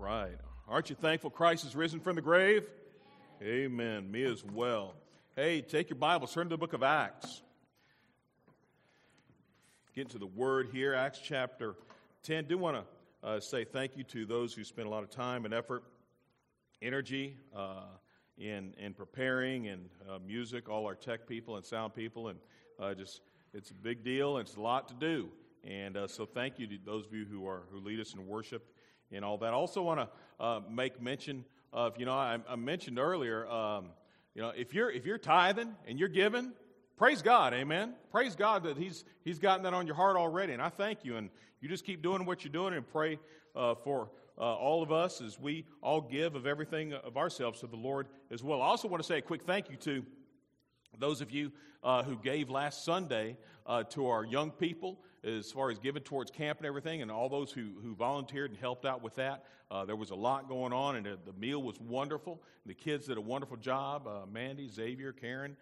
right. Aren't you thankful Christ is risen from the grave? Amen. Me as well. Hey, take your Bibles, turn to the book of Acts. Get into the Word here, Acts chapter 10. Do want to say thank you to those who spent a lot of time and effort, energy in preparing and music, all our tech people and sound people, and it's a big deal and it's a lot to do. And so thank you to those of you who lead us in worship and all that. I also want to make mention of, I mentioned earlier, if you're tithing and you're giving, praise God, amen. Praise God that He's gotten that on your heart already, and I thank you. And you just keep doing what you're doing and pray for all of us as we all give of everything of ourselves to the Lord as well. I also want to say a quick thank you to those of you who gave last Sunday to our young people as far as giving towards camp and everything, and all those who volunteered and helped out with that. There was a lot going on, and the meal was wonderful. The kids did a wonderful job. Mandy, Xavier, Karen,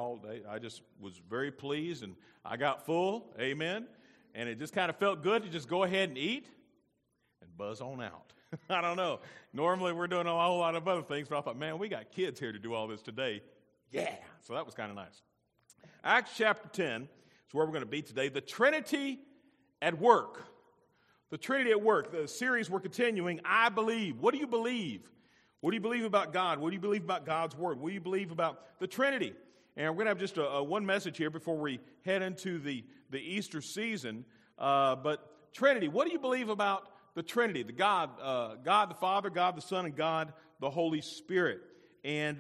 I just was very pleased, and I got full, amen. And it just kind of felt good to just go ahead and eat and buzz on out. I don't know. Normally we're doing a whole lot of other things, but I thought, man, we got kids here to do all this today. Yeah. So that was kind of nice. Acts chapter 10 is where we're going to be today. The Trinity at work. The Trinity at work. The series we're continuing, I believe. What do you believe? What do you believe about God? What do you believe about God's Word? What do you believe about the Trinity? And we're going to have just one message here before we head into the Easter season. But Trinity, what do you believe about the Trinity? The God the Father, God the Son, and God the Holy Spirit. And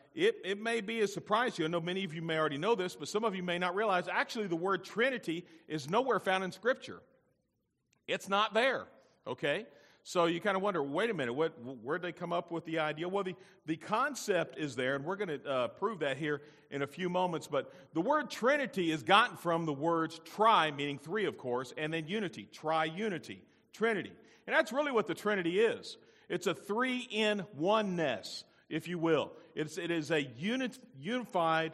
it may be a surprise to you. I know many of you may already know this, but some of you may not realize actually the word Trinity is nowhere found in Scripture. It's not there, okay? So you kind of wonder, wait a minute, where'd they come up with the idea? Well, the concept is there, and we're going to prove that here in a few moments. But the word Trinity is gotten from the words tri, meaning three, of course, and then unity, tri-unity, Trinity. And that's really what the Trinity is. It's a three-in-oneness, if you will. It is a unified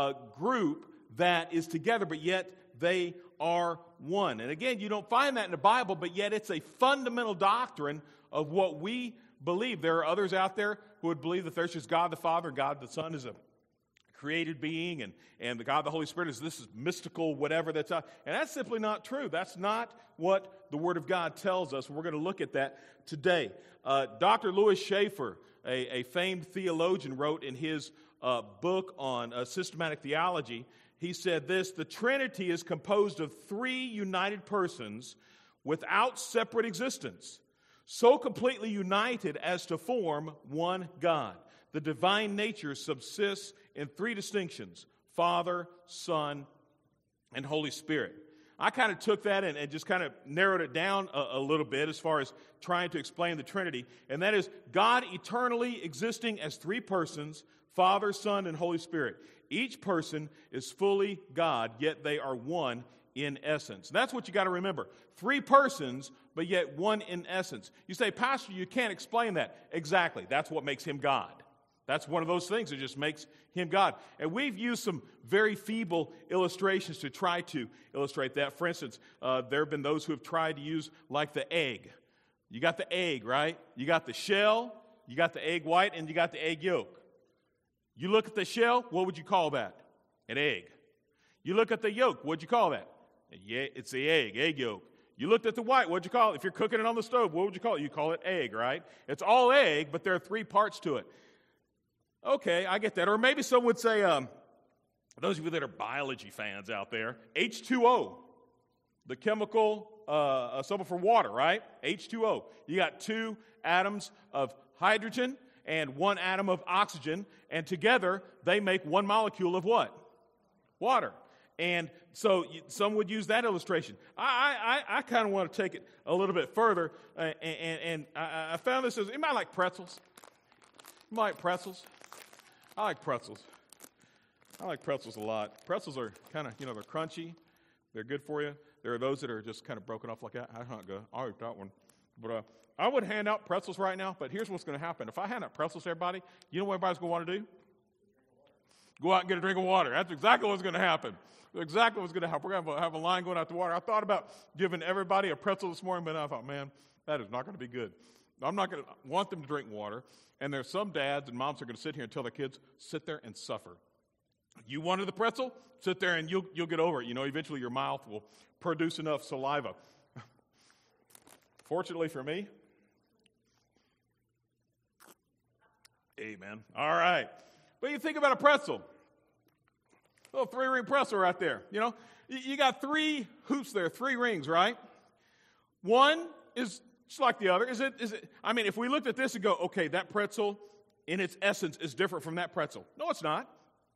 group that is together, but yet they are one. And again, you don't find that in the Bible, but yet it's a fundamental doctrine of what we believe. There are others out there who would believe that there's just God the Father, God the Son is a created being, and the God the Holy Spirit is this is mystical, whatever that's out. And that's simply not true. That's not what the Word of God tells us. We're going to look at that today. Dr. Louis Schaeffer, a famed theologian, wrote in his book on systematic theology, he said this: the Trinity is composed of three united persons without separate existence, so completely united as to form one God. The divine nature subsists in three distinctions: Father, Son, and Holy Spirit. I kind of took that and just kind of narrowed it down a little bit as far as trying to explain the Trinity. And that is God eternally existing as three persons, Father, Son, and Holy Spirit. Each person is fully God, yet they are one in essence. That's what you got to remember. Three persons, but yet one in essence. You say, Pastor, you can't explain that. Exactly. That's what makes him God. That's one of those things that just makes him God. And we've used some very feeble illustrations to try to illustrate that. For instance, there have been those who have tried to use like the egg. You got the egg, right? You got the shell, you got the egg white, and you got the egg yolk. You look at the shell, what would you call that? An egg. You look at the yolk, what'd you call that? Yeah, it's the egg yolk. You looked at the white, what'd you call it? If you're cooking it on the stove, what would you call it? You call it egg, right? It's all egg, but there are three parts to it. Okay, I get that. Or maybe some would say, those of you that are biology fans out there, H2O, the chemical symbol for water, right? H2O. You got two atoms of hydrogen and one atom of oxygen, and together they make one molecule of what? Water. And so some would use that illustration. I kind of want to take it a little bit further, and I found this. Anybody like pretzels? Anybody like pretzels? I like pretzels. I like pretzels a lot. Pretzels are kind of, they're crunchy. They're good for you. There are those that are just kind of broken off like that. I don't go, I'll eat that one. But I would hand out pretzels right now, but here's what's going to happen. If I hand out pretzels to everybody, you know what everybody's going to want to do? Go out and get a drink of water. That's exactly what's going to happen. Exactly what's going to happen. We're going to have a line going out to water. I thought about giving everybody a pretzel this morning, but I thought, man, that is not going to be good. I'm not going to want them to drink water. And there's some dads and moms are going to sit here and tell their kids, sit there and suffer. You wanted the pretzel? Sit there and you'll get over it. You know, eventually your mouth will produce enough saliva. Fortunately for me, amen. All right. But you think about a pretzel. A little 3-ring pretzel right there. You know, you got 3 hoops there, 3 rings, right? One is just like the other. Is it? I mean, if we looked at this and go, okay, that pretzel in its essence is different from that pretzel. No, it's not.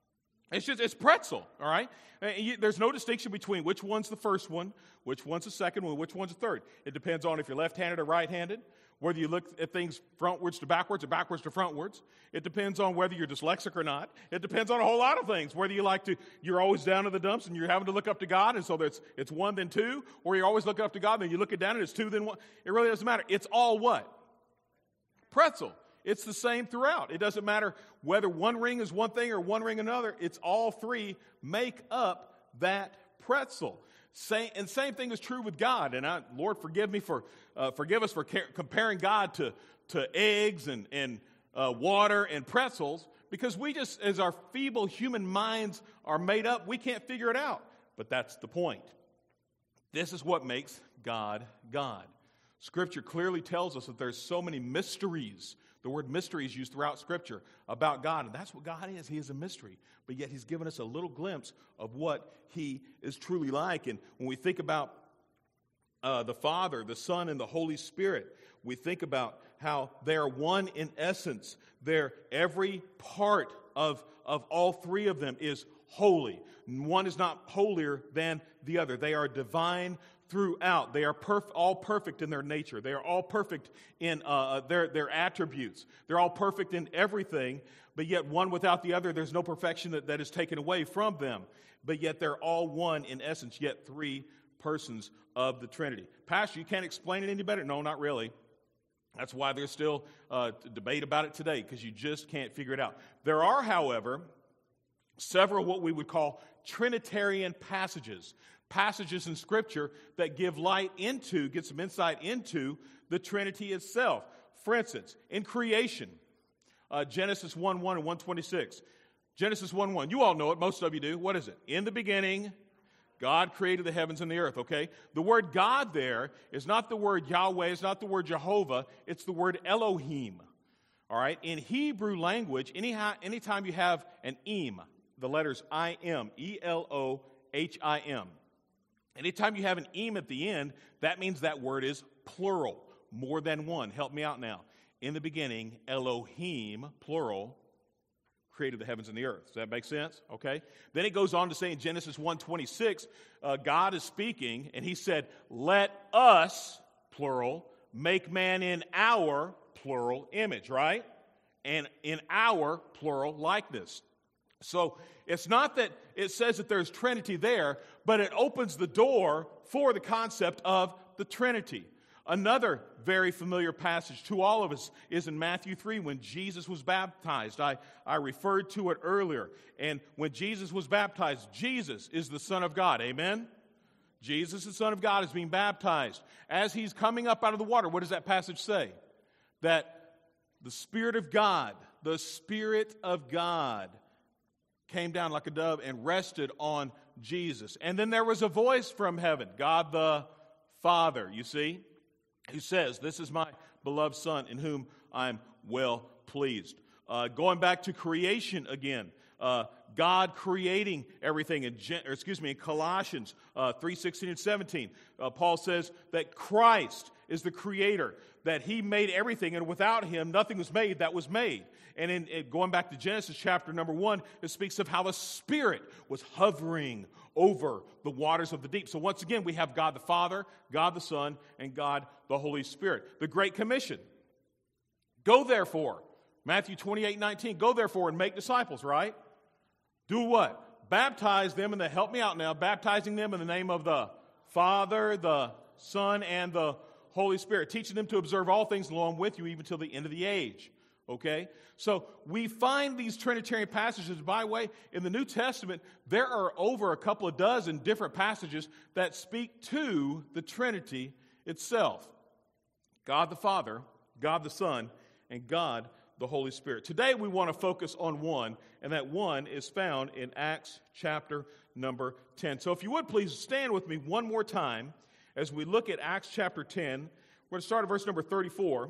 It's pretzel, all right? There's no distinction between which one's the first one, which one's the second one, which one's the third. It depends on if you're left-handed or right-handed, whether you look at things frontwards to backwards or backwards to frontwards. It depends on whether you're dyslexic or not. It depends on a whole lot of things, whether you're always down in the dumps and you're having to look up to God, and so it's 1 then 2, or you're always looking up to God and then you look it down and it's 2 then 1. It really doesn't matter. It's all what? Pretzel. It's the same throughout. It doesn't matter whether one ring is one thing or one ring another. It's all 3 make up that pretzel. Same thing is true with God. And Lord, forgive us for comparing God to eggs and water and pretzels, because we just, as our feeble human minds are made up, we can't figure it out. But that's the point. This is what makes God God. Scripture clearly tells us that there's so many mysteries. The word mystery is used throughout Scripture about God, and that's what God is. He is a mystery, but yet He's given us a little glimpse of what He is truly like. And when we think about the Father, the Son, and the Holy Spirit, we think about how they are one in essence. Every part of all 3 of them is holy. One is not holier than the other. They are divine throughout. They are all perfect in their nature. They are all perfect in their attributes. They're all perfect in everything, but yet one without the other, there's no perfection that is taken away from them. But yet they're all one in essence, yet 3 persons of the Trinity. Pastor, you can't explain it any better? No, not really. That's why there's still debate about it today, because you just can't figure it out. There are, however, several what we would call Trinitarian passages in Scripture that give some insight into the Trinity itself. For instance, in creation, Genesis 1:1 and 1:26. Genesis 1:1, you all know it, most of you do. What is it? In the beginning, God created the heavens and the earth, okay? The word God there is not the word Yahweh, it's not the word Jehovah, it's the word Elohim, all right? In Hebrew language, anytime you have an im, the letters I-M, E-L-O-H-I-M, anytime you have an im at the end, that means that word is plural, more than one. Help me out now. In the beginning, Elohim, plural, created the heavens and the earth. Does that make sense? Okay. Then it goes on to say in Genesis 1:26, God is speaking, and He said, let us, plural, make man in our, plural, image, right? And in our, plural, likeness. So it's not that it says that there's Trinity there, but it opens the door for the concept of the Trinity. Another very familiar passage to all of us is in Matthew 3 when Jesus was baptized. I referred to it earlier. And when Jesus was baptized, Jesus is the Son of God. Amen? Jesus, the Son of God, is being baptized. As He's coming up out of the water, what does that passage say? That the Spirit of God came down like a dove and rested on Jesus. And then there was a voice from heaven, God the Father, you see, who says, this is my beloved Son in whom I'm well pleased. Going back to creation again, God creating everything in Colossians 3:16 and 17. Paul says that Christ is the creator, that He made everything, and without Him, nothing was made that was made. And in going back to Genesis chapter number 1, it speaks of how the Spirit was hovering over the waters of the deep. So once again, we have God the Father, God the Son, and God the Holy Spirit. The Great Commission. Go therefore. Matthew 28:19. Go therefore and make disciples, right? Do what? Baptize them, and help me out now, baptizing them in the name of the Father, the Son, and the Holy Spirit, teaching them to observe all things, and lo, I'm with you even till the end of the age. Okay? So we find these Trinitarian passages. By the way, in the New Testament, there are over a couple of dozen different passages that speak to the Trinity itself. God the Father, God the Son, and God the Holy Spirit. Today we want to focus on one, and that one is found in Acts chapter number 10. So if you would please stand with me one more time as we look at Acts chapter 10. We're going to start at verse number 34.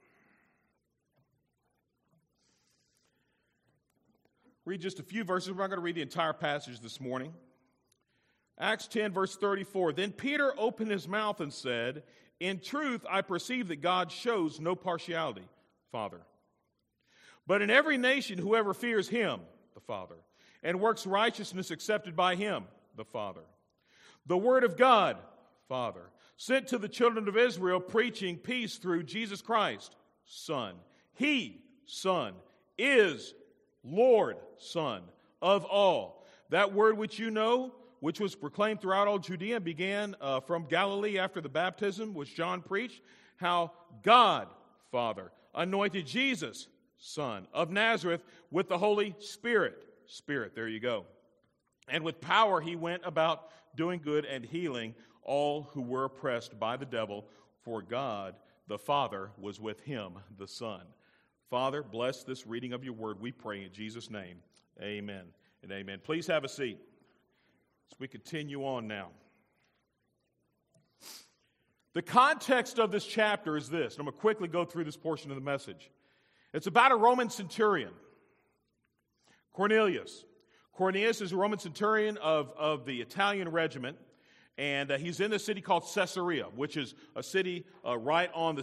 Read just a few verses. We're not going to read the entire passage this morning. Acts 10, verse 34. Then Peter opened his mouth and said, "In truth, I perceive that God shows no partiality, Father. But in every nation, whoever fears him, the Father, and works righteousness accepted by him, the Father. The word of God, Father, sent to the children of Israel, preaching peace through Jesus Christ, Son. He, Son, is Lord, Son of all. That word which you know, which was proclaimed throughout all Judea, began from Galilee after the baptism which John preached, how God, Father, anointed Jesus, Son of Nazareth, with the Holy Spirit. Spirit, there you go. And with power he went about doing good and healing all who were oppressed by the devil, for God the Father was with him, the Son." Father, bless this reading of your word, we pray in Jesus' name. Amen and amen. Please have a seat as we continue on now. The context of this chapter is this. I'm going to quickly go through this portion of the message. It's about a Roman centurion, Cornelius. Cornelius is a Roman centurion of the Italian regiment, and he's in a city called Caesarea, which is a city right on the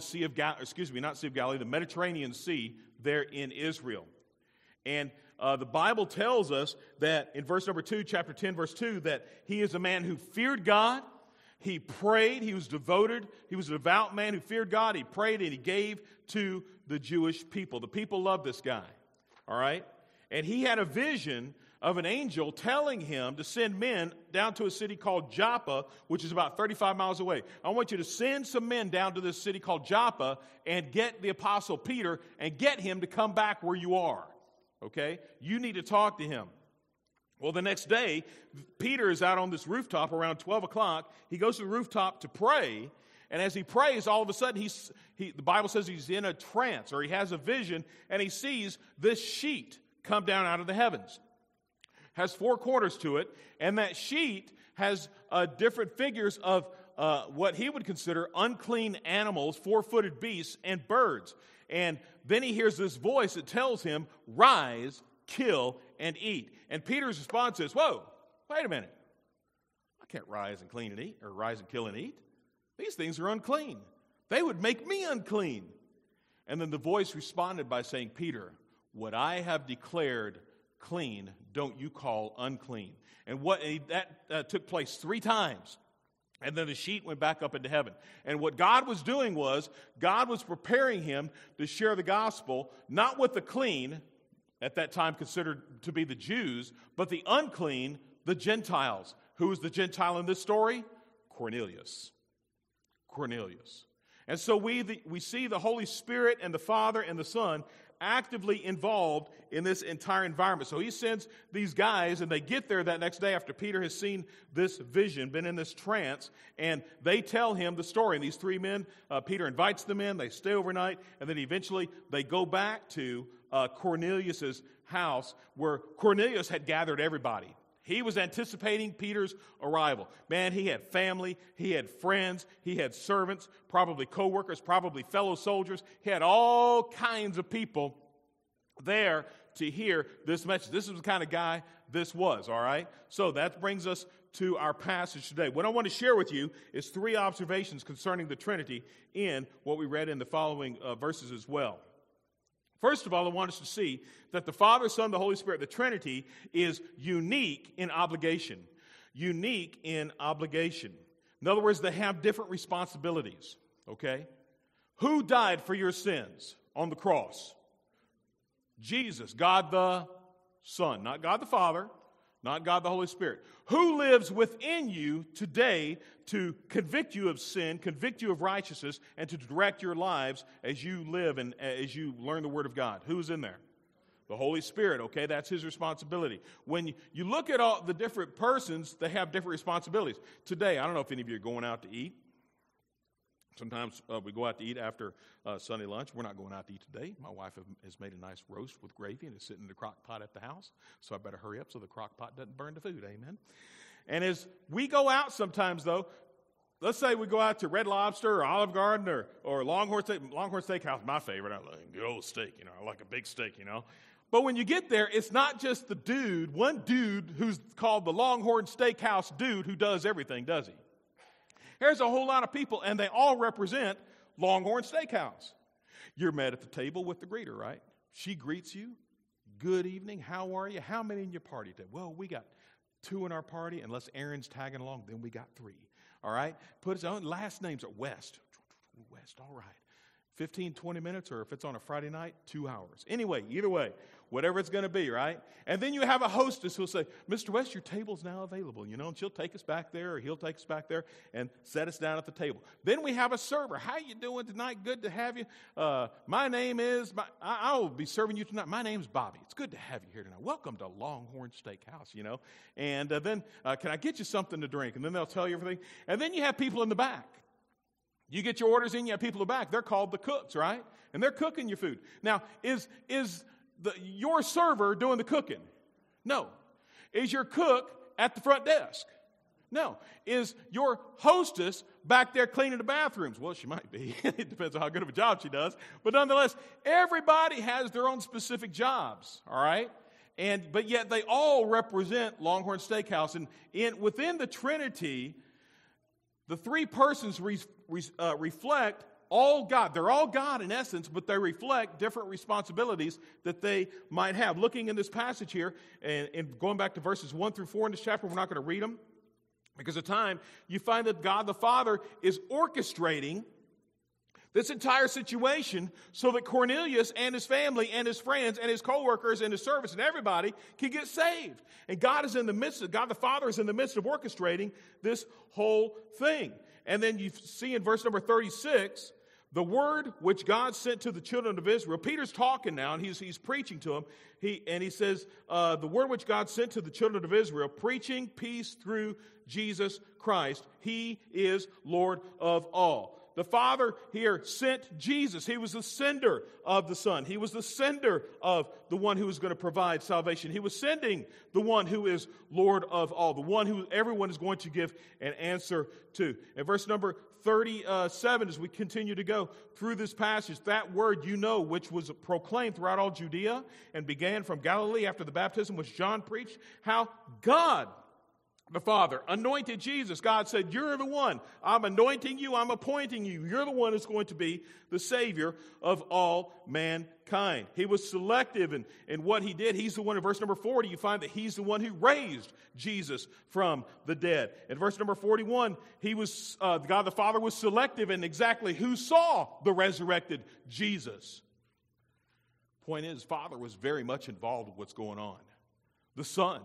the Mediterranean Sea there in Israel. And the Bible tells us that in verse number 2, chapter 10, verse 2, that he is a man who feared God. He prayed. He was devoted. He was a devout man who feared God. He prayed and he gave to the Jewish people. The people loved this guy. All right? And he had a vision of an angel telling him to send men down to a city called Joppa, which is about 35 miles away. I want you to send some men down to this city called Joppa and get the apostle Peter and get him to come back where you are. Okay? You need to talk to him. Well, the next day, Peter is out on this rooftop around 12 o'clock. He goes to the rooftop to pray. And as he prays, all of a sudden, the Bible says he's in a trance, or he has a vision, and he sees this sheet come down out of the heavens. Has 4 corners to it, and that sheet has different figures of what he would consider unclean animals, 4-footed beasts, and birds. And then he hears this voice that tells him, "Rise, kill, and eat." And Peter's response is, "Whoa, wait a minute. I can't rise and kill and eat. These things are unclean. They would make me unclean." And then the voice responded by saying, "Peter, what I have declared clean, don't you call unclean." And that took place 3 times. And then the sheet went back up into heaven. And what God was doing was, God was preparing him to share the gospel, not with the clean, at that time considered to be the Jews, but the unclean, the Gentiles. Who is the Gentile in this story? Cornelius. Cornelius. And so we see the Holy Spirit and the Father and the Son actively involved in this entire environment. So he sends these guys, and they get there that next day after Peter has seen this vision, been in this trance, and they tell him the story. And these 3 men, Peter invites them in, they stay overnight, and then eventually they go back to Cornelius' house, where Cornelius had gathered everybody. He was anticipating Peter's arrival. Man, he had family, he had friends, he had servants, probably co-workers, probably fellow soldiers. He had all kinds of people there to hear this message. This is the kind of guy this was, all right? So that brings us to our passage today. What I want to share with you is 3 observations concerning the Trinity in what we read in the following verses as well. First of all, I want us to see that the Father, Son, the Holy Spirit, the Trinity, is unique in obligation. Unique in obligation. In other words, they have different responsibilities, okay? Who died for your sins on the cross? Jesus, God the Son, not God the Father, not God the Holy Spirit. Who lives within you today to convict you of sin, convict you of righteousness, and to direct your lives as you live and as you learn the Word of God? Who's in there? The Holy Spirit, okay? That's His responsibility. When you look at all the different persons, they have different responsibilities. Today, I don't know if any of you are going out to eat. Sometimes we go out to eat after Sunday lunch. We're not going out to eat today. My wife has made a nice roast with gravy and is sitting in the crock pot at the house. So I better hurry up so the crock pot doesn't burn the food. Amen. And as we go out sometimes, though, let's say we go out to Red Lobster or Olive Garden or Longhorn Steakhouse, my favorite. I like good old steak, I like a big steak, But when you get there, it's not just the one dude who's called the Longhorn Steakhouse dude who does everything, does he? There's a whole lot of people, and they all represent Longhorn Steakhouse. You're met at the table with the greeter, right? She greets you. Good evening. How are you? How many in your party today? Well, we got 2 in our party, unless Aaron's tagging along, then we got 3. All right? Put his own last names are West. West, all right. 15, 20 minutes, or if it's on a Friday night, 2 hours. Anyway, either way, whatever it's going to be, right? And then you have a hostess who'll say, Mr. West, your table's now available, and she'll take us back there, or he'll take us back there and set us down at the table. Then we have a server. How you doing tonight? Good to have you. My name is, I will be serving you tonight. My name's Bobby. It's good to have you here tonight. Welcome to Longhorn Steakhouse, And then, can I get you something to drink? And then they'll tell you everything. And then you have people in the back. You get your orders in, you have people in the back. They're called the cooks, right? And they're cooking your food. Now, is your server doing the cooking? No. Is your cook at the front desk? No. Is your hostess back there cleaning the bathrooms? Well, she might be. It depends on how good of a job she does. But nonetheless, everybody has their own specific jobs, all right? But yet they all represent Longhorn Steakhouse. And within the Trinity, the 3 persons reflect all God. They're all God in essence, but they reflect different responsibilities that they might have. Looking in this passage here, and going back to verses 1 through 4 in this chapter, we're not going to read them because of time. You find that God the Father is orchestrating this entire situation so that Cornelius and his family and his friends and his co-workers and his servants and everybody can get saved. And God the Father is in the midst of orchestrating this whole thing. And then you see in verse number 36, the word which God sent to the children of Israel. Peter's talking now, and he's preaching to them. He says, the word which God sent to the children of Israel, preaching peace through Jesus Christ. He is Lord of all. The Father here sent Jesus. He was the sender of the Son. He was the sender of the one who was going to provide salvation. He was sending the one who is Lord of all, the one who everyone is going to give an answer to. In verse number 37, as we continue to go through this passage, that word which was proclaimed throughout all Judea and began from Galilee after the baptism which John preached, how God the Father anointed Jesus. God said, you're the one. I'm anointing you. I'm appointing you. You're the one who's going to be the Savior of all mankind. He was selective in what he did. He's the one, in verse number 40, you find that he's the one who raised Jesus from the dead. In verse number 41, God the Father was selective in exactly who saw the resurrected Jesus. Point is, Father was very much involved with what's going on. The Son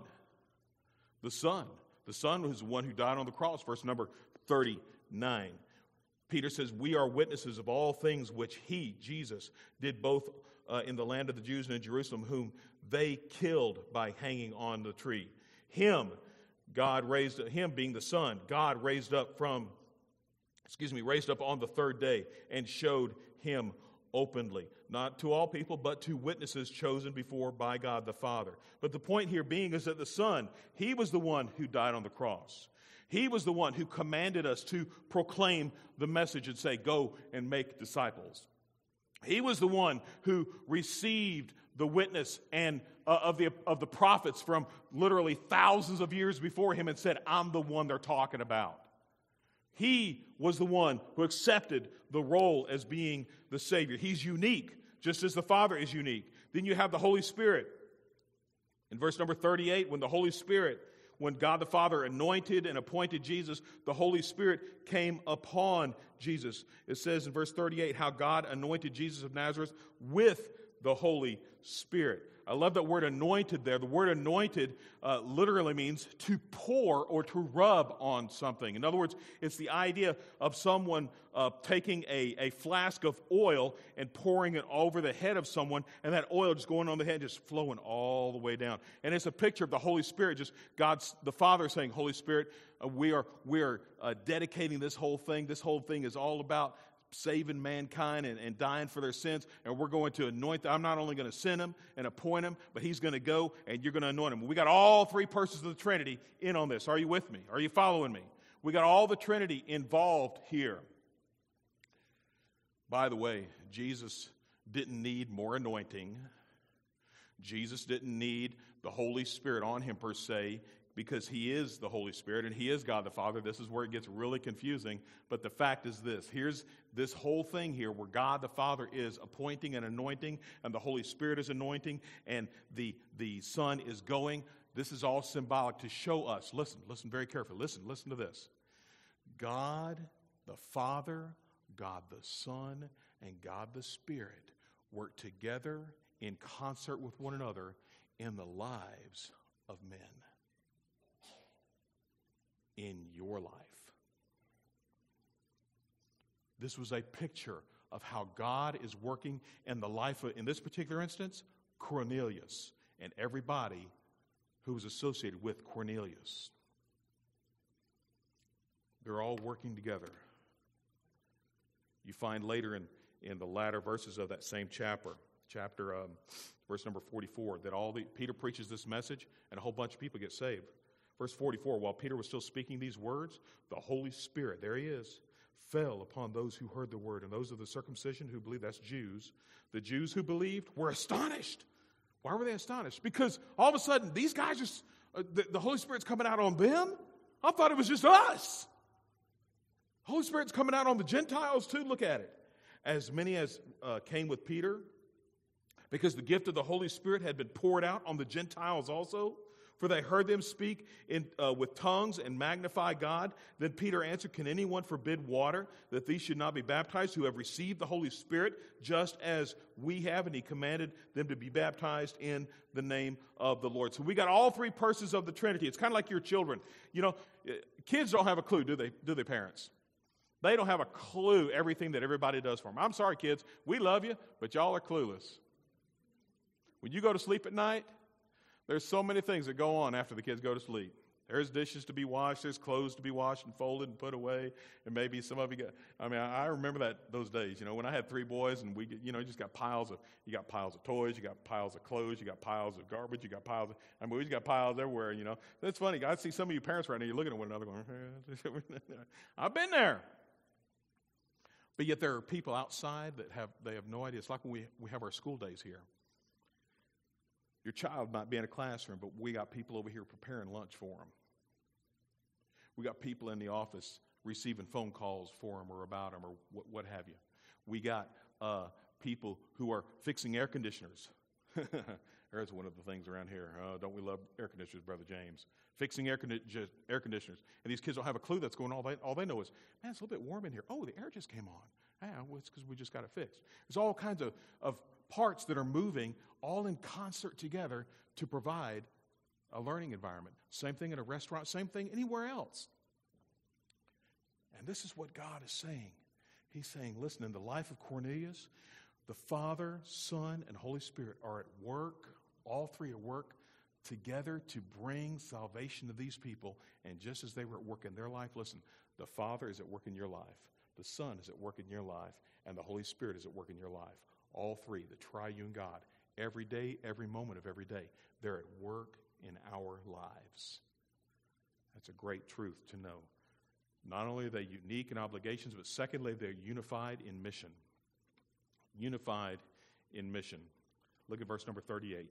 was the one who died on the cross, verse number 39. Peter says, we are witnesses of all things which he, Jesus, did both in the land of the Jews and in Jerusalem, whom they killed by hanging on the tree. Him being the Son, God raised up on the 3rd day and showed him openly, not to all people, but to witnesses chosen before by God the Father. But the point here being is that the Son, he was the one who died on the cross. He was the one who commanded us to proclaim the message and say, go and make disciples. He was the one who received the witness and of the prophets from literally thousands of years before him and said, I'm the one they're talking about. He was the one who accepted the role as being the Savior. He's unique, just as the Father is unique. Then you have the Holy Spirit. In verse number 38, when God the Father anointed and appointed Jesus, the Holy Spirit came upon Jesus. It says in verse 38 how God anointed Jesus of Nazareth with the Holy Spirit. I love that word anointed there. The word anointed literally means to pour or to rub on something. In other words, it's the idea of someone taking a flask of oil and pouring it over the head of someone, and that oil just going on the head, just flowing all the way down. And it's a picture of the Holy Spirit, just God's, the Father saying, Holy Spirit, we are dedicating this whole thing. This whole thing is all about saving mankind and dying for their sins, and we're going to anoint them. I'm not only going to send him and appoint him, but he's going to go and you're going to anoint him. We got all three persons of the Trinity in on this. Are you with me? Are you following me? We got all the Trinity involved here. By the way, Jesus didn't need more anointing. Jesus didn't need the Holy Spirit on him per se, because he is the Holy Spirit and he is God the Father. This is where it gets really confusing. But the fact is this. Here's this whole thing here where God the Father is appointing and anointing, and the Holy Spirit is anointing, and the Son is going. This is all symbolic to show us. Listen very carefully. Listen to this. God the Father, God the Son, and God the Spirit work together in concert with one another in the lives of men. In your life. This was a picture of how God is working in the life of, in this particular instance, Cornelius and everybody who was associated with Cornelius. They're all working together. You find later in the latter verses of that same chapter, verse number 44, that Peter preaches this message and a whole bunch of people get saved. Verse 44, while Peter was still speaking these words, the Holy Spirit, there he is, fell upon those who heard the word. And those of the circumcision who believed, that's Jews. The Jews who believed were astonished. Why were they astonished? Because all of a sudden, these guys just, the Holy Spirit's coming out on them? I thought it was just us. Holy Spirit's coming out on the Gentiles too. Look at it. As many as came with Peter, because the gift of the Holy Spirit had been poured out on the Gentiles also, for they heard them speak with tongues and magnify God. Then Peter answered, can anyone forbid water that these should not be baptized who have received the Holy Spirit just as we have? And he commanded them to be baptized in the name of the Lord. So we got all three persons of the Trinity. It's kind of like your children. You know, kids don't have a clue, do they, parents? They don't have a clue everything that everybody does for them. I'm sorry, kids. We love you, but y'all are clueless. When you go to sleep at night, there's so many things that go on after the kids go to sleep. There's dishes to be washed, there's clothes to be washed and folded and put away, and maybe some of you got, I remember those days, when I had three boys and we, you just got piles of toys, you got piles of clothes, you got piles of garbage, you got piles of, we just got piles everywhere, That's funny. I see some of you parents right now, you're looking at one another going, I've been there. But yet there are people outside that have no idea. It's like when we have our school days here. Your child might be in a classroom, but we got people over here preparing lunch for them. We got people in the office receiving phone calls for them or about them or what have you. We got people who are fixing air conditioners. There's one of the things around here. Don't we love air conditioners, Brother James? Fixing air conditioners. And these kids don't have a clue that's going on. All they know is, man, it's a little bit warm in here. Oh, the air just came on. Yeah, well, it's because we just got it fixed. There's all kinds of parts that are moving all in concert together to provide a learning environment. Same thing in a restaurant, same thing anywhere else. And this is what God is saying. He's saying, listen, in the life of Cornelius, the Father, Son, and Holy Spirit are at work, all three at work together to bring salvation to these people. And just as they were at work in their life, listen, the Father is at work in your life, the Son is at work in your life, and the Holy Spirit is at work in your life. All three, the triune God, every day, every moment of every day, they're at work in our lives. That's a great truth to know. Not only are they unique in obligations, but secondly, they're unified in mission. Unified in mission. Look at verse number 38.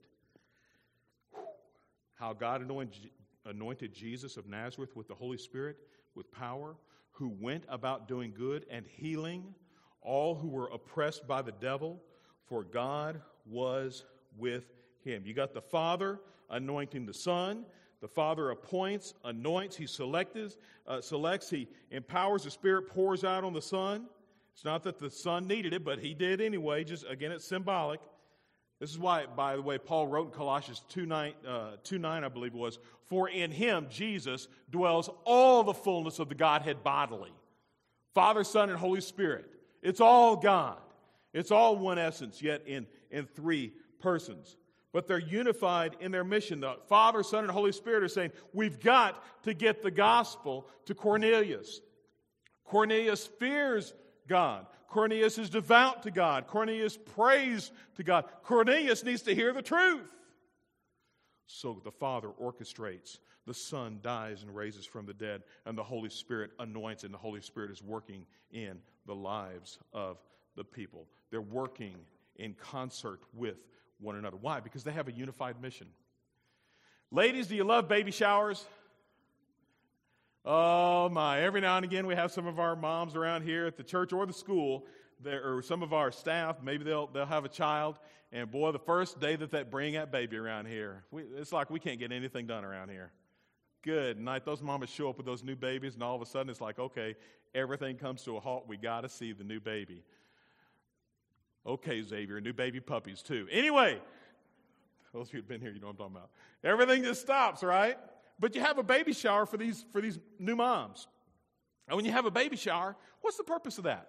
How God anointed Jesus of Nazareth with the Holy Spirit, with power, who went about doing good and healing all who were oppressed by the devil, for God was with him. You got the Father anointing the Son. The Father appoints, anoints, he selects, he empowers, the Spirit pours out on the Son. It's not that the Son needed it, but he did anyway. Just again, it's symbolic. This is why, by the way, Paul wrote in Colossians 2:9, I believe it was, for in him, Jesus, dwells all the fullness of the Godhead bodily. Father, Son, and Holy Spirit. It's all God. It's all one essence, yet in three persons. But they're unified in their mission. The Father, Son, and Holy Spirit are saying, we've got to get the gospel to Cornelius. Cornelius fears God. Cornelius is devout to God. Cornelius prays to God. Cornelius needs to hear the truth. So the Father orchestrates. The Son dies and raises from the dead. And the Holy Spirit anoints, and the Holy Spirit is working in the lives of the people. They're working in concert with one another. Why? Because they have a unified mission. Ladies, do you love baby showers? Oh my, every now and again we have some of our moms around here at the church or the school, or some of our staff, maybe they'll have a child, and boy, the first day that they bring that baby around here, it's like we can't get anything done around here. Good night, those mamas show up with those new babies, and all of a sudden it's like, okay, everything comes to a halt, we got to see the new baby. Okay, Xavier, new baby puppies too. Anyway, those of you who've been here, you know what I'm talking about. Everything just stops, right? But you have a baby shower for these new moms. And when you have a baby shower, what's the purpose of that?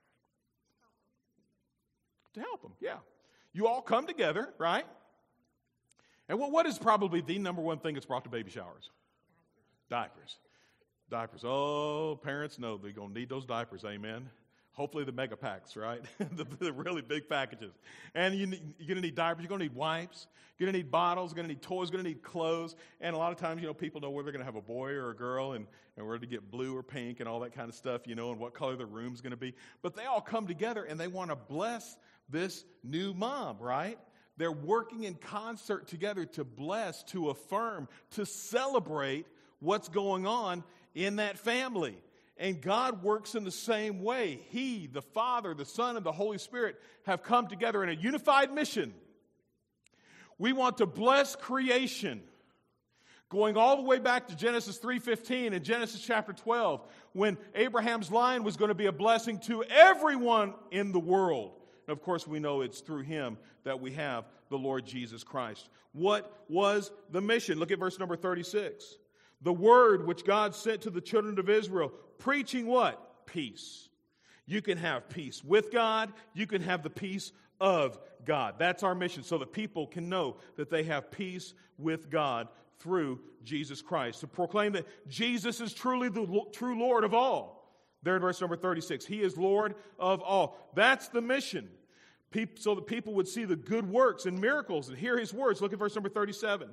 To help them, yeah. You all come together, right? And what is probably the number one thing that's brought to baby showers? Diapers. Diapers. Oh, parents know they're going to need those diapers, amen. Hopefully the mega packs, right? the really big packages. And you're going to need diapers. You're going to need wipes. You're going to need bottles. You're going to need toys. You're going to need clothes. And a lot of times, people know whether they're going to have a boy or a girl and where to get blue or pink and all that kind of stuff, and what color the room's going to be. But they all come together and they want to bless this new mom, right? They're working in concert together to bless, to affirm, to celebrate what's going on in that family. And God works in the same way. He, the Father, the Son, and the Holy Spirit have come together in a unified mission. We want to bless creation. Going all the way back to Genesis 3:15 and Genesis chapter 12, when Abraham's line was going to be a blessing to everyone in the world. And of course, we know it's through him that we have the Lord Jesus Christ. What was the mission? Look at verse number 36. The word which God sent to the children of Israel, preaching what? Peace. You can have peace with God. You can have the peace of God. That's our mission, so that people can know that they have peace with God through Jesus Christ. To proclaim that Jesus is truly the true Lord of all. There in verse number 36. He is Lord of all. That's the mission. So that people would see the good works and miracles and hear his words. Look at verse number 37.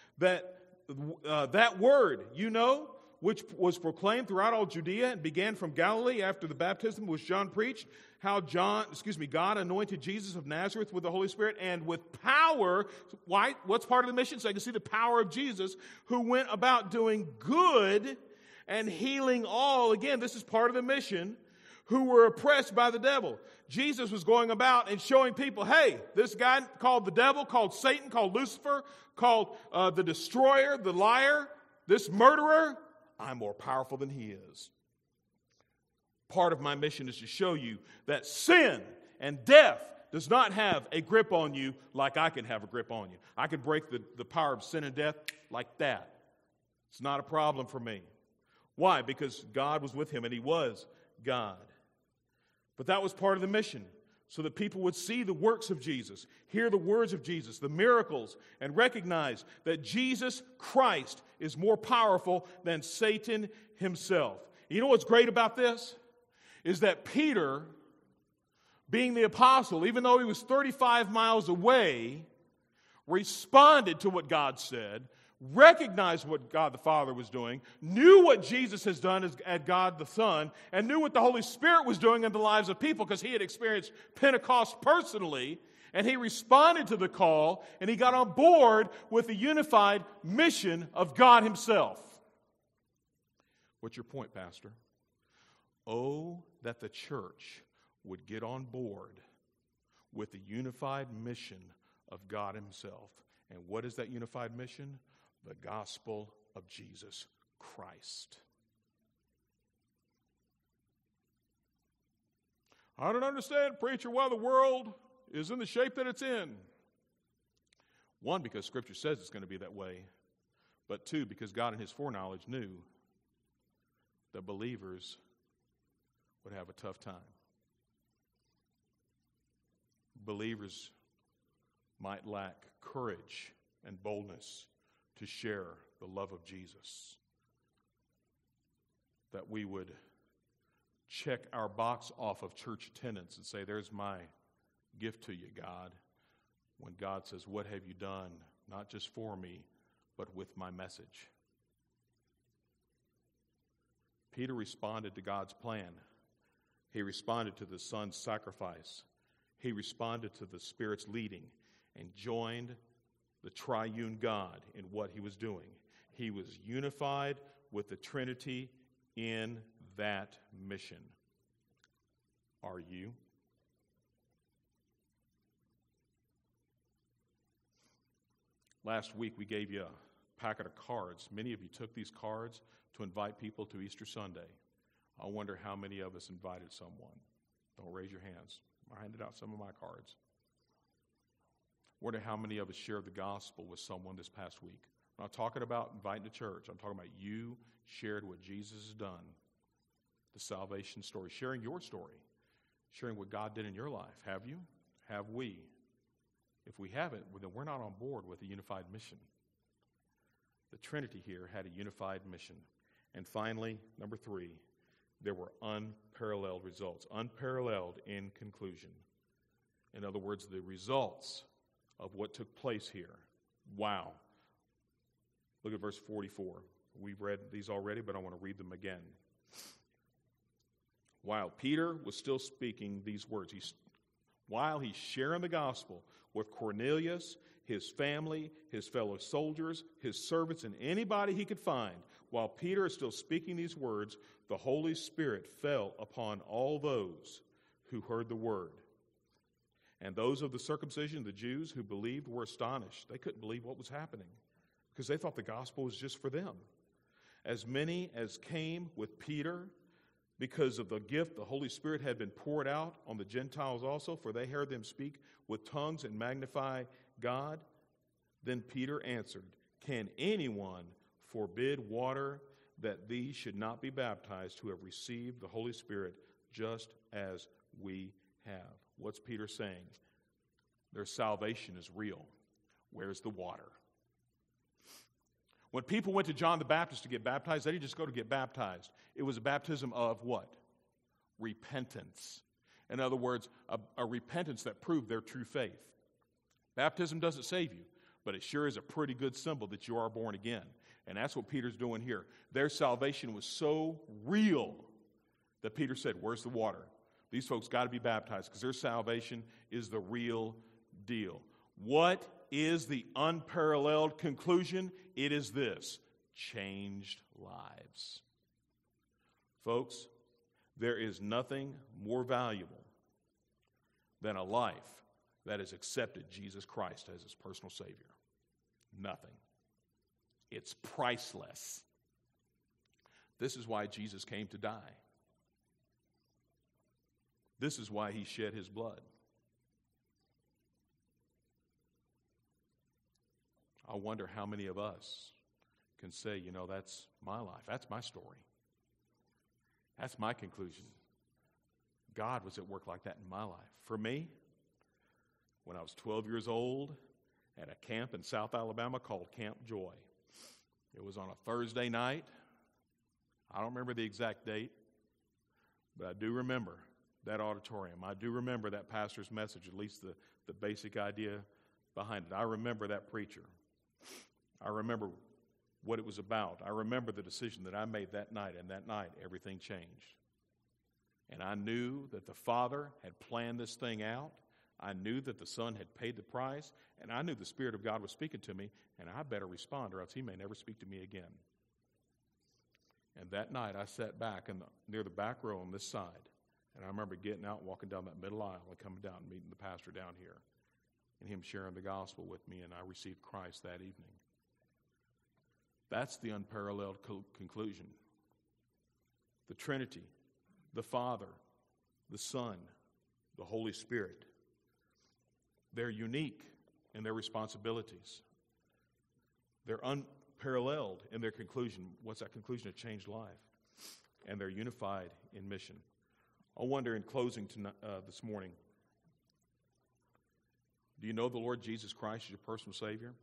That word, which was proclaimed throughout all Judea and began from Galilee after the baptism which John preached, how God anointed Jesus of Nazareth with the Holy Spirit and with power. Why? What's part of the mission? So I can see the power of Jesus, who went about doing good and healing all. Again, this is part of the mission, who were oppressed by the devil. Jesus was going about and showing people, hey, this guy called the devil, called Satan, called Lucifer, called the destroyer, the liar, this murderer, I'm more powerful than he is. Part of my mission is to show you that sin and death does not have a grip on you like I can have a grip on you. I can break the power of sin and death like that. It's not a problem for me. Why? Because God was with him and he was God. But that was part of the mission, so that people would see the works of Jesus, hear the words of Jesus, the miracles, and recognize that Jesus Christ is more powerful than Satan himself. You know what's great about this? Is that Peter, being the apostle, even though he was 35 miles away, responded to what God said, recognized what God the Father was doing, knew what Jesus has done as God the Son, and knew what the Holy Spirit was doing in the lives of people because he had experienced Pentecost personally, and he responded to the call, and he got on board with the unified mission of God himself. What's your point, Pastor? Oh, that the church would get on board with the unified mission of God himself. And what is that unified mission? The gospel of Jesus Christ. I don't understand, preacher, why the world is in the shape that it's in. One, because Scripture says it's going to be that way. But two, because God in his foreknowledge knew that believers would have a tough time. Believers might lack courage and boldness to share the love of Jesus. That we would check our box off of church attendance and say, there's my gift to you, God. When God says, what have you done, not just for me, but with my message? Peter responded to God's plan. He responded to the Son's sacrifice. He responded to the Spirit's leading and joined the triune God in what he was doing. He was unified with the Trinity in that mission. Are you? Last week we gave you a packet of cards. Many of you took these cards to invite people to Easter Sunday. I wonder how many of us invited someone. Don't raise your hands. I handed out some of my cards. Wonder how many of us shared the gospel with someone this past week. I'm not talking about inviting to church. I'm talking about you shared what Jesus has done, the salvation story, sharing your story, sharing what God did in your life. Have you? Have we? If we haven't, well, then we're not on board with a unified mission. The Trinity here had a unified mission. And finally, number 3, there were unparalleled results. Unparalleled in conclusion. In other words, the results of what took place here. Wow. Look at verse 44. We've read these already, but I want to read them again. While Peter was still speaking these words, while he's sharing the gospel with Cornelius, his family, his fellow soldiers, his servants, and anybody he could find, while Peter is still speaking these words, the Holy Spirit fell upon all those who heard the word. And those of the circumcision, the Jews who believed, were astonished. They couldn't believe what was happening because they thought the gospel was just for them. As many as came with Peter, because of the gift the Holy Spirit had been poured out on the Gentiles also, for they heard them speak with tongues and magnify God. Then Peter answered, can anyone forbid water that these should not be baptized who have received the Holy Spirit just as we have? What's Peter saying? Their salvation is real. Where's the water? When people went to John the Baptist to get baptized, they didn't just go to get baptized. It was a baptism of what? Repentance. In other words, a repentance that proved their true faith. Baptism doesn't save you, but it sure is a pretty good symbol that you are born again. And that's what Peter's doing here. Their salvation was so real that Peter said, where's the water? These folks got to be baptized because their salvation is the real deal. What is the unparalleled conclusion? It is this: changed lives. Folks, there is nothing more valuable than a life that has accepted Jesus Christ as his personal Savior. Nothing. It's priceless. This is why Jesus came to die. This is why he shed his blood. I wonder how many of us can say, that's my life. That's my story. That's my conclusion. God was at work like that in my life. For me, when I was 12 years old at a camp in South Alabama called Camp Joy. It was on a Thursday night. I don't remember the exact date, but I do remember that auditorium. I do remember that pastor's message, at least the basic idea behind it. I remember that preacher. I remember what it was about. I remember the decision that I made that night, and that night everything changed. And I knew that the Father had planned this thing out. I knew that the Son had paid the price, and I knew the Spirit of God was speaking to me, and I better respond or else he may never speak to me again. And that night I sat back near the back row on this side, and I remember getting out and walking down that middle aisle and coming down and meeting the pastor down here, and him sharing the gospel with me, and I received Christ that evening. That's the unparalleled conclusion. The Trinity, the Father, the Son, the Holy Spirit. They're unique. in their responsibilities. They're unparalleled in their conclusion. What's that conclusion? A changed life. And they're unified in mission. I wonder, in closing this morning, do you know the Lord Jesus Christ is your personal Savior?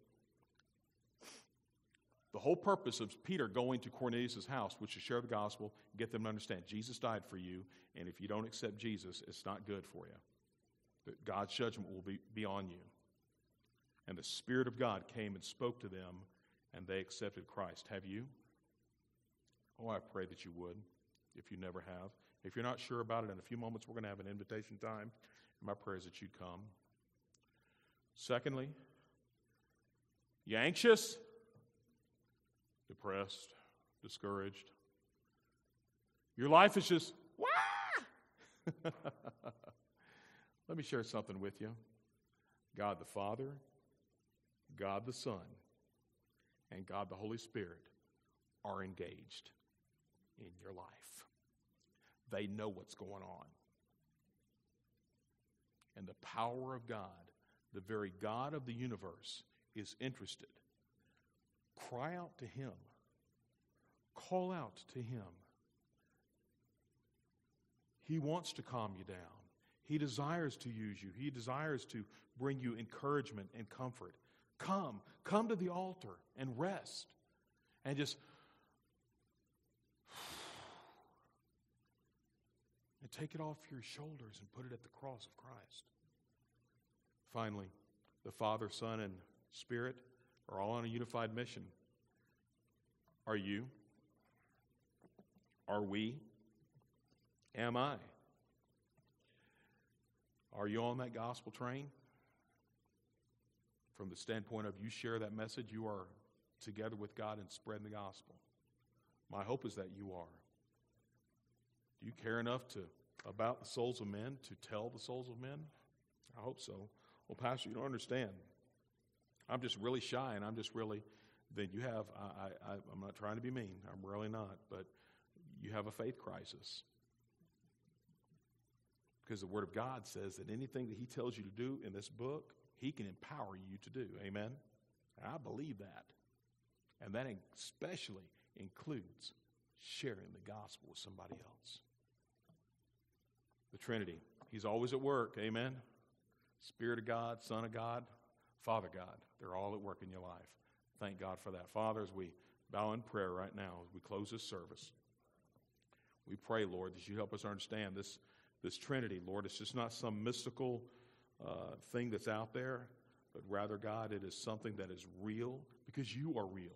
The whole purpose of Peter going to Cornelius' house was to share the gospel, get them to understand Jesus died for you, and if you don't accept Jesus, it's not good for you. That God's judgment will be on you. And the Spirit of God came and spoke to them, and they accepted Christ. Have you? Oh, I pray that you would, if you never have. If you're not sure about it, in a few moments we're going to have an invitation time. And my prayer is that you'd come. Secondly, you anxious? Depressed, discouraged. Your life is just, wah! Let me share something with you. God the Father, God the Son, and God the Holy Spirit are engaged in your life. They know what's going on. And the power of God, the very God of the universe, is interested. Cry out to Him. Call out to Him. He wants to calm you down. He desires to use you. He desires to bring you encouragement and comfort. Come to the altar and rest. And just and take it off your shoulders and put it at the cross of Christ. Finally, the Father, Son, and Spirit are all on a unified mission. Are you? Are we? Am I? Are you on that gospel train? From the standpoint of you share that message, you are together with God in spreading the gospel. My hope is that you are. Do you care enough about the souls of men to tell the souls of men? I hope so. Well, Pastor, you don't understand. I'm just really shy, and I'm just really, then you have, I'm not trying to be mean. I'm really not. But you have a faith crisis. Because the Word of God says that anything that He tells you to do in this book, He can empower you to do. Amen? And I believe that. And that especially includes sharing the gospel with somebody else. The Trinity. He's always at work. Amen? Spirit of God, Son of God, Father God. They're all at work in your life. Thank God for that. Father, as we bow in prayer right now, as we close this service, we pray, Lord, that you help us understand this Trinity. Lord, it's just not some mystical thing that's out there, but rather, God, it is something that is real because you are real.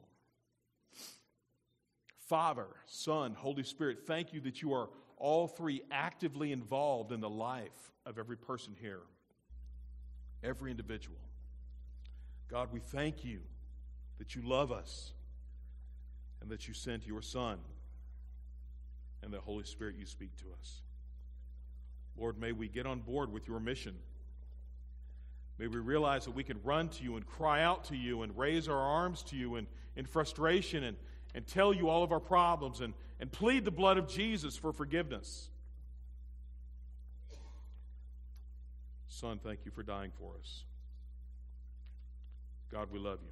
Father, Son, Holy Spirit, thank you that you are all three actively involved in the life of every person here, every individual. God, we thank you that you love us and that you sent your Son and the Holy Spirit you speak to us. Lord, may we get on board with your mission. May we realize that we can run to you and cry out to you and raise our arms to you in frustration and tell you all of our problems and plead the blood of Jesus for forgiveness. Son, thank you for dying for us. God, we love you.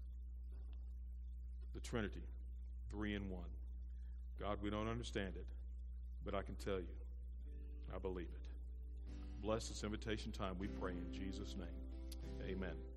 The Trinity, 3 in 1. God, we don't understand it, but I can tell you, I believe it. Bless this invitation time, we pray in Jesus' name. Amen.